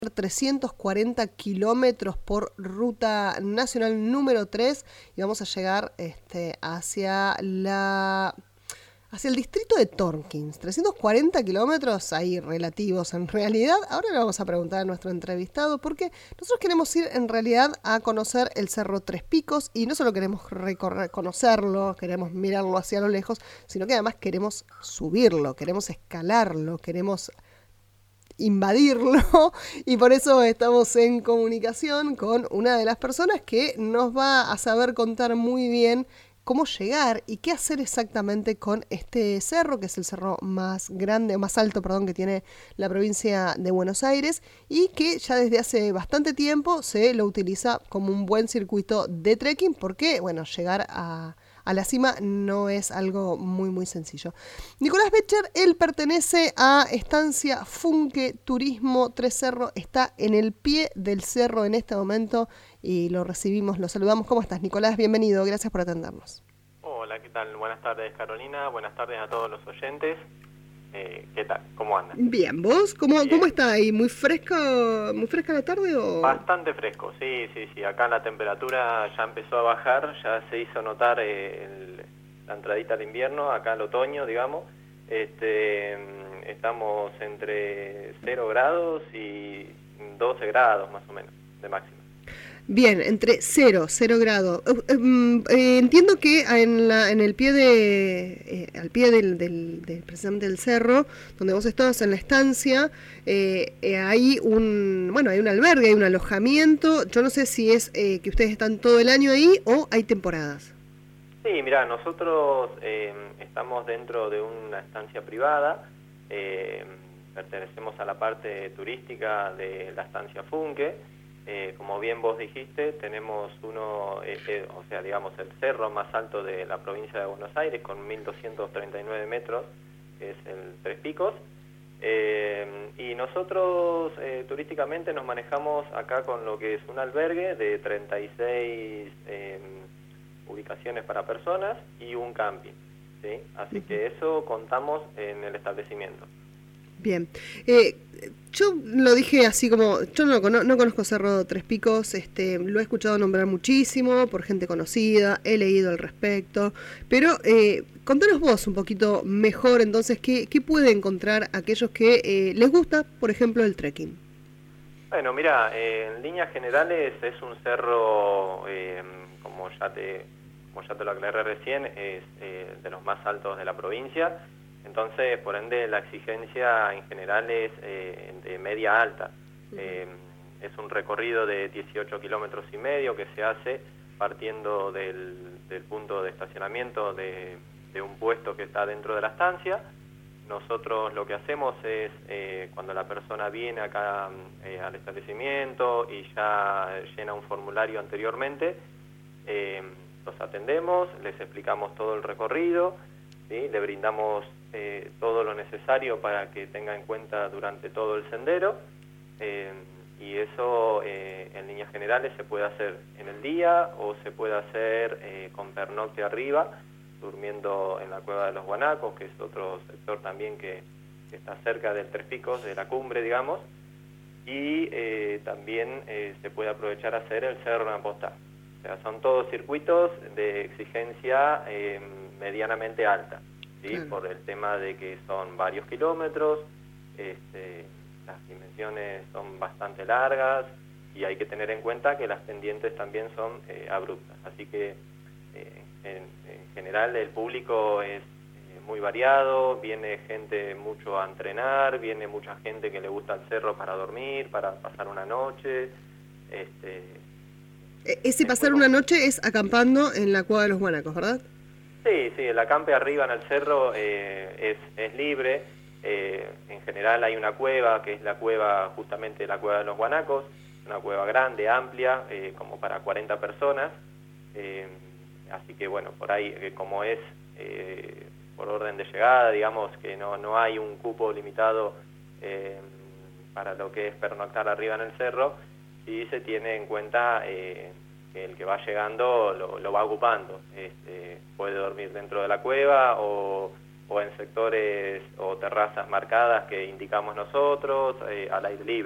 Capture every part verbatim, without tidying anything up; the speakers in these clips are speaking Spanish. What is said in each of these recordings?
trescientos cuarenta kilómetros por ruta nacional número tres y vamos a llegar este, hacia la hacia el distrito de Torkins. trescientos cuarenta kilómetros ahí relativos en realidad. Ahora le vamos a preguntar a nuestro entrevistado porque nosotros queremos ir en realidad a conocer el Cerro Tres Picos y no solo queremos recorrer, conocerlo, queremos mirarlo hacia lo lejos, sino que además queremos subirlo, queremos escalarlo, queremos invadirlo y por eso estamos en comunicación con una de las personas que nos va a saber contar muy bien cómo llegar y qué hacer exactamente con este cerro, que es el cerro más grande, o más alto, perdón, que tiene la provincia de Buenos Aires y que ya desde hace bastante tiempo se lo utiliza como un buen circuito de trekking porque, bueno, llegar a a la cima no es algo muy muy sencillo. Nicolás Becher, él pertenece a Estancia Funke Turismo Tres Cerros, está en el pie del cerro en este momento y lo recibimos, lo saludamos. ¿Cómo estás, Nicolás? Bienvenido, gracias por atendernos. Hola, ¿qué tal? Buenas tardes, Carolina, buenas tardes a todos los oyentes. Eh, ¿Qué tal? ¿Cómo andan? Bien, ¿vos? ¿Cómo, Bien. ¿Cómo está ahí? ¿Muy fresca, muy fresca la tarde o...? Bastante fresco, sí, sí, sí. Acá la temperatura ya empezó a bajar, ya se hizo notar eh, el, la entradita al invierno, acá al otoño, digamos. Este, estamos entre cero grados y doce grados más o menos de máxima. Bien, entre cero, cero grado. Uh, um, eh, entiendo que en, la, en el pie de, eh, al pie del, del, del, precisamente del cerro, donde vos estás en la estancia, eh, eh, hay un, bueno, hay un albergue, hay un alojamiento. Yo no sé si es eh, que ustedes están todo el año ahí o hay temporadas. Sí, mira, nosotros eh, estamos dentro de una estancia privada, eh, pertenecemos a la parte turística de la estancia Funke. Eh, como bien vos dijiste, tenemos uno, eh, eh, o sea, digamos, el cerro más alto de la provincia de Buenos Aires, con mil doscientos treinta y nueve metros, que es el Tres Picos. Eh, y nosotros eh, turísticamente nos manejamos acá con lo que es un albergue de treinta y seis eh, ubicaciones para personas y un camping, ¿sí? Así uh-huh. que eso contamos en el establecimiento. Bien, eh, yo lo dije así como, yo no, no, no conozco Cerro Tres Picos, este, lo he escuchado nombrar muchísimo por gente conocida, he leído al respecto, pero eh, contanos vos un poquito mejor entonces qué, qué puede encontrar aquellos que eh, les gusta, por ejemplo, el trekking. Bueno, mira, eh, en líneas generales es un cerro, eh, como ya te, como ya te lo aclaré recién, es eh, de los más altos de la provincia. Entonces, por ende, la exigencia en general es eh, de media alta. Eh, es un recorrido de dieciocho kilómetros y medio que se hace partiendo del, del punto de estacionamiento de, de un puesto que está dentro de la estancia. Nosotros lo que hacemos es, eh, cuando la persona viene acá eh, al establecimiento y ya llena un formulario anteriormente, eh, los atendemos, les explicamos todo el recorrido, ¿sí? Le brindamos Eh, todo lo necesario para que tenga en cuenta durante todo el sendero eh, y eso eh, en líneas generales se puede hacer en el día o se puede hacer eh, con pernocte arriba, durmiendo en la Cueva de los Guanacos, que es otro sector también que, que está cerca del Tres Picos, de la cumbre, digamos, y eh, también eh, se puede aprovechar a hacer el Cerro Napostal. O sea, son todos circuitos de exigencia eh, medianamente alta. ¿Sí? Claro. Por el tema de que son varios kilómetros, este, las dimensiones son bastante largas y hay que tener en cuenta que las pendientes también son eh, abruptas. Así que eh, en, en general el público es eh, muy variado, viene gente mucho a entrenar, viene mucha gente que le gusta el cerro para dormir, para pasar una noche. Este, Ese pasar una noche es acampando en la Cueva de los Guanacos, ¿verdad? Sí, sí, el acampe arriba en el cerro eh, es, es libre. Eh, en general hay una cueva, que es la cueva, justamente la Cueva de los Guanacos, una cueva grande, amplia, eh, como para cuarenta personas. Eh, así que bueno, por ahí, eh, como es eh, por orden de llegada, digamos que no, no hay un cupo limitado eh, para lo que es pernoctar arriba en el cerro, y se tiene en cuenta Eh, que el que va llegando lo, lo va ocupando. Este, puede dormir dentro de la cueva o, o en sectores o terrazas marcadas que indicamos nosotros, eh, al aire libre.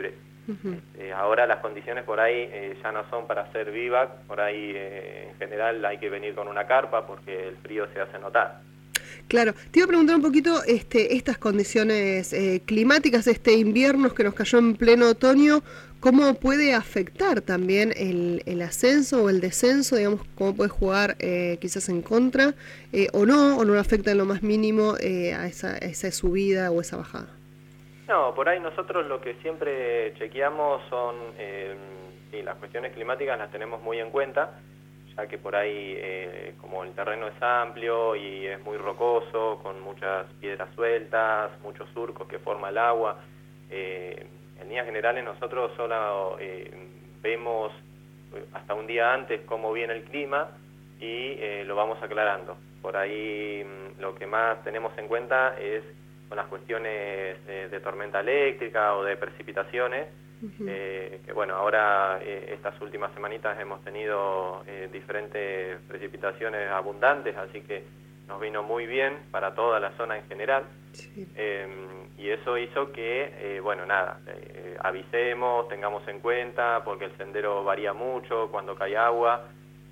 Uh-huh. Este, ahora las condiciones por ahí eh, ya no son para hacer vivac, por ahí eh, en general hay que venir con una carpa porque el frío se hace notar. Claro, te iba a preguntar un poquito este, estas condiciones eh, climáticas, este invierno que nos cayó en pleno otoño, ¿cómo puede afectar también el, el ascenso o el descenso? Digamos, ¿cómo puede jugar eh, quizás en contra eh, o no, o no afecta en lo más mínimo eh, a, esa, a esa subida o esa bajada? No, por ahí nosotros lo que siempre chequeamos son, eh, sí, las cuestiones climáticas las tenemos muy en cuenta, ya que por ahí, eh, como el terreno es amplio y es muy rocoso, con muchas piedras sueltas, muchos surcos que forma el agua, eh, en líneas generales nosotros solo eh, vemos hasta un día antes cómo viene el clima y eh, lo vamos aclarando. Por ahí lo que más tenemos en cuenta es con las cuestiones de, de tormenta eléctrica o de precipitaciones, uh-huh. eh, que bueno, ahora eh, estas últimas semanitas hemos tenido eh, diferentes precipitaciones abundantes, así que nos vino muy bien para toda la zona en general, sí. eh, y eso hizo que, eh, bueno, nada, eh, avisemos, tengamos en cuenta, porque el sendero varía mucho cuando cae agua,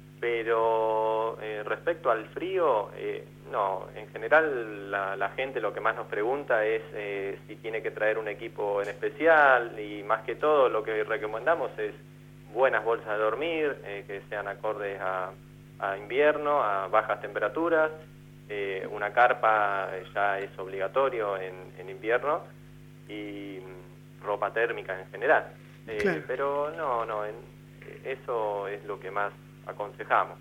pero eh, respecto al frío, eh, no, en general la, la gente lo que más nos pregunta es eh, si tiene que traer un equipo en especial, y más que todo lo que recomendamos es buenas bolsas de dormir, eh, que sean acordes a, a invierno, a bajas temperaturas, eh, una carpa ya es obligatorio en, en invierno, y ropa térmica en general. Eh, claro. Pero no, no, en, eso es lo que más aconsejamos.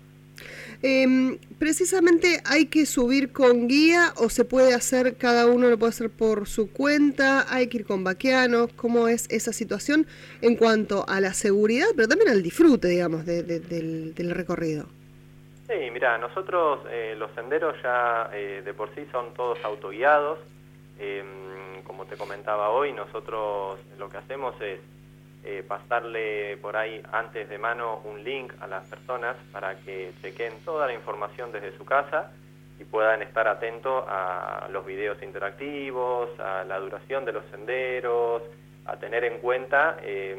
Eh, precisamente, ¿hay que subir con guía o se puede hacer, cada uno lo puede hacer por su cuenta? ¿Hay que ir con vaqueanos? ¿Cómo es esa situación en cuanto a la seguridad, pero también al disfrute, digamos, de, de, del, del recorrido? Sí, mira, nosotros eh, los senderos ya eh, de por sí son todos autoguiados. Eh, como te comentaba hoy, nosotros lo que hacemos es Eh, pasarle por ahí antes de mano un link a las personas para que chequen toda la información desde su casa y puedan estar atentos a los videos interactivos, a la duración de los senderos, a tener en cuenta eh,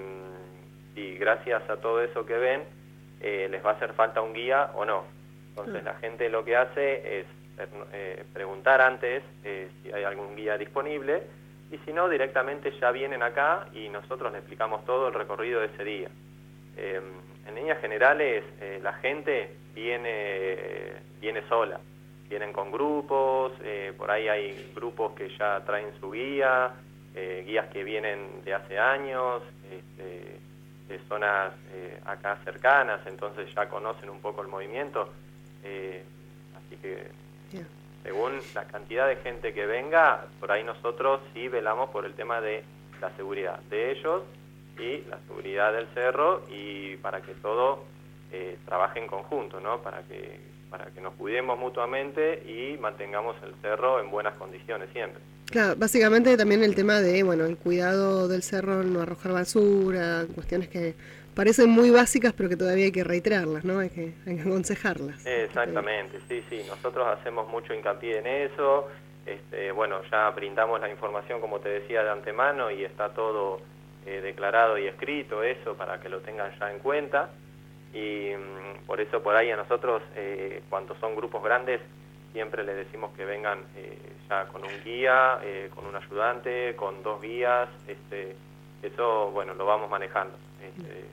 si gracias a todo eso que ven eh, les va a hacer falta un guía o no. Entonces la gente lo que hace es eh, preguntar antes eh, si hay algún guía disponible, y si no, directamente ya vienen acá y nosotros les explicamos todo el recorrido de ese día. Eh, en líneas generales, eh, la gente viene, viene sola, vienen con grupos, eh, por ahí hay grupos que ya traen su guía, eh, guías que vienen de hace años, este, de zonas eh, acá cercanas, entonces ya conocen un poco el movimiento, eh, así que... Yeah. Según la cantidad de gente que venga, por ahí nosotros sí velamos por el tema de la seguridad de ellos y la seguridad del cerro, y para que todo eh, trabaje en conjunto, ¿no? Para que, para que nos cuidemos mutuamente y mantengamos el cerro en buenas condiciones siempre. Claro, básicamente también el tema de, bueno, el cuidado del cerro, no arrojar basura, cuestiones que parecen muy básicas, pero que todavía hay que reiterarlas, ¿no? Hay que, hay que aconsejarlas. Exactamente, sí, sí. Nosotros hacemos mucho hincapié en eso. Este, bueno, ya brindamos la información, como te decía, de antemano, y está todo eh, declarado y escrito, eso, para que lo tengan ya en cuenta. Y mmm, por eso por ahí a nosotros, eh, cuando son grupos grandes, siempre les decimos que vengan eh, ya con un guía, eh, con un ayudante, con dos guías. Este, eso, bueno, lo vamos manejando. Este,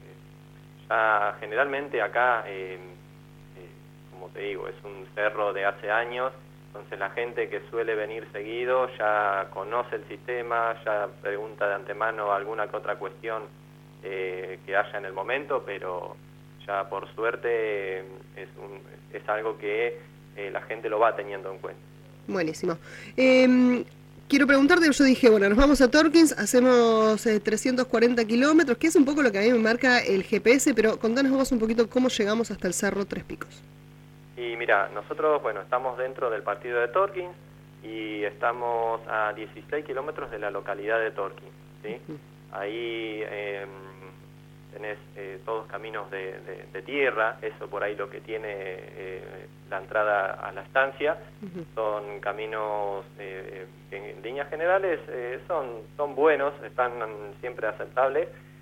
ya generalmente acá, eh, eh, como te digo, es un cerro de hace años, entonces la gente que suele venir seguido ya conoce el sistema, ya pregunta de antemano alguna que otra cuestión eh, que haya en el momento, pero ya por suerte es, un, es algo que eh, la gente lo va teniendo en cuenta. Buenísimo. Eh... Quiero preguntarte, yo dije, bueno, nos vamos a Torkins, hacemos eh, trescientos cuarenta kilómetros, que es un poco lo que a mí me marca el G P S, pero contanos vos un poquito cómo llegamos hasta el Cerro Tres Picos. Y mira, nosotros, bueno, estamos dentro del partido de Torkins y estamos a dieciséis kilómetros de la localidad de Torkins, ¿sí? Uh-huh. Ahí eh, tenés eh, todos caminos de, de, de tierra, eso por ahí lo que tiene eh, la entrada a la estancia. Uh-huh. Son caminos eh, que en líneas generales eh, son, son buenos, están siempre aceptables,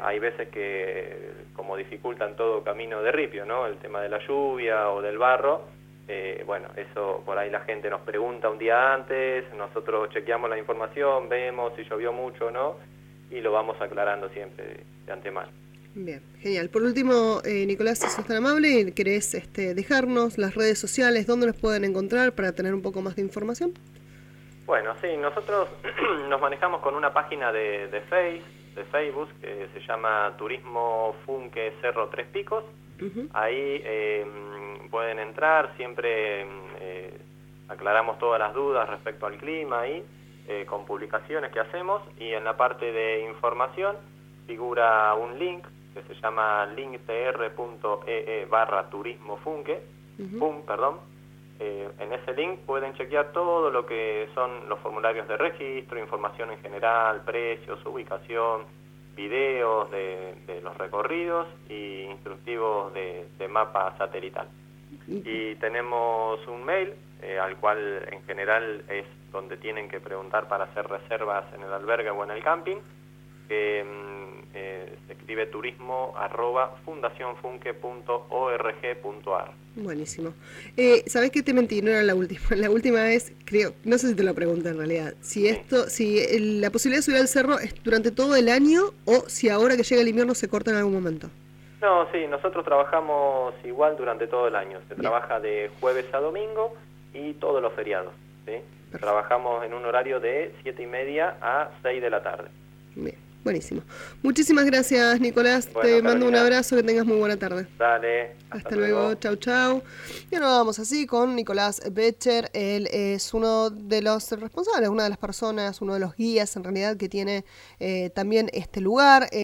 hay veces que como dificultan todo camino de ripio, ¿no? El tema de la lluvia o del barro, eh, bueno, eso por ahí la gente nos pregunta un día antes, nosotros chequeamos la información, vemos si llovió mucho o no, y lo vamos aclarando siempre de, de antemano. Bien, genial. Por último, eh, Nicolás, si sos tan amable, ¿querés este, dejarnos las redes sociales, dónde nos pueden encontrar para tener un poco más de información? Bueno, sí, nosotros nos manejamos con una página de, de, face, de Facebook que se llama Turismo Funque Cerro Tres Picos. Uh-huh. Ahí eh, pueden entrar, siempre eh, aclaramos todas las dudas respecto al clima ahí, eh, con publicaciones que hacemos, y en la parte de información figura un link que se llama linktr punto e e barra turismo funque, uh-huh. pum, perdón. Eh, en ese link pueden chequear todo lo que son los formularios de registro, información en general, precios, ubicación, videos de, de los recorridos y instructivos de, de mapa satelital. Y tenemos un mail eh, al cual en general es donde tienen que preguntar para hacer reservas en el albergue o en el camping, que eh, se escribe turismo arroba fundacionfunque punto org punto ar. Buenísimo. Eh, ¿Sabés qué? Te mentí, no era la última. La última vez, creo, no sé si te lo pregunté en realidad, si sí. esto, si el, la posibilidad de subir al cerro es durante todo el año o si ahora que llega el invierno se corta en algún momento. No, sí, nosotros trabajamos igual durante todo el año. Se Bien. trabaja de jueves a domingo y todos los feriados, ¿sí? Trabajamos en un horario de siete y media a seis de la tarde. Bien. Buenísimo. Muchísimas gracias, Nicolás. Bueno, Te mando Carolina. un abrazo, que tengas muy buena tarde. Dale. Hasta, hasta luego. luego. Chau, chau. Y ahora vamos así con Nicolás Becher. Él es uno de los responsables, una de las personas, uno de los guías en realidad que tiene eh, también este lugar.